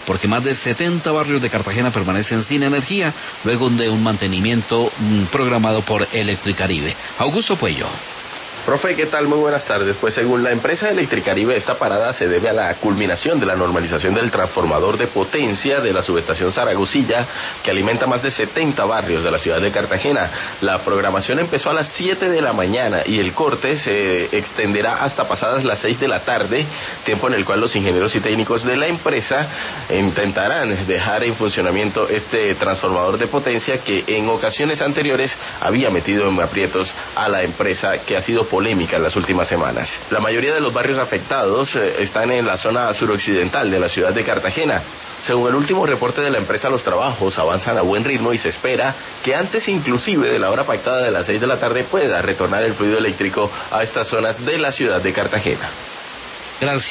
porque más de 70 barrios de Cartagena permanecen sin energía luego de un mantenimiento programado por Electricaribe. Augusto Puello. Profe, ¿qué tal? Muy buenas tardes. Pues según la empresa Electricaribe, esta parada se debe a la culminación de la normalización del transformador de potencia de la subestación Zaragozilla, que alimenta más de 70 barrios de la ciudad de Cartagena. La programación empezó a las 7 de la mañana y el corte se extenderá hasta pasadas las 6 de la tarde, tiempo en el cual los ingenieros y técnicos de la empresa intentarán dejar en funcionamiento este transformador de potencia que en ocasiones anteriores había metido en aprietos a la empresa, que ha sido polémica en las últimas semanas. La mayoría de los barrios afectados están en la zona suroccidental de la ciudad de Cartagena. Según el último reporte de la empresa, los trabajos avanzan a buen ritmo y se espera que antes inclusive de la hora pactada de las 6 de la tarde pueda retornar el fluido eléctrico a estas zonas de la ciudad de Cartagena. Gracias.